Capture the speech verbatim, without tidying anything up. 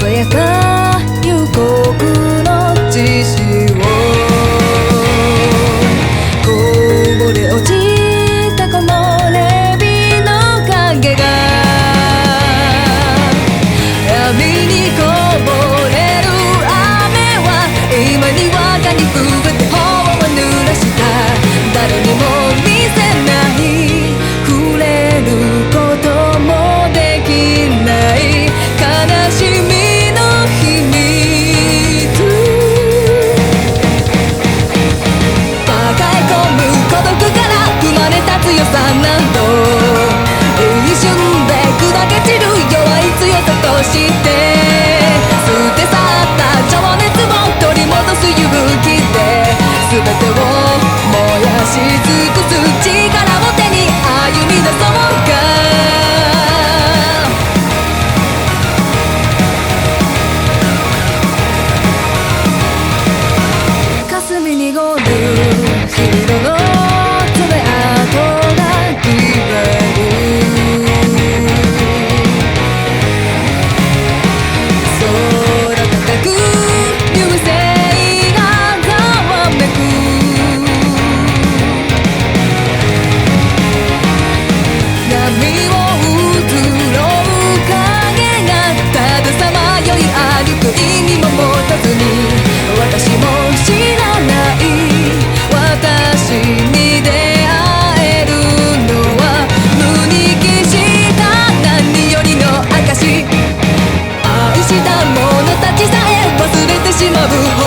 爽やか夕刻の血潮こぼれ落ちた木漏れ日の影が闇にこぼれる雨は今にわかに増えて頬を濡らした誰にも見せない触れることもできない悲しみの秘密抱え込む孤独から生まれた強さなど一瞬で砕け散る弱い強さとして捨て去った情熱を取り戻す勇気で全てを燃やし尽くす力を手に歩み出そうか霞に濁る人の爪痕が消える空高く流星がざわめく波を移ろう影がたださまよい歩く意味も持たずに私も知らない私に出会えるのは無に帰した何よりの証愛した者たちさえ忘れてしまう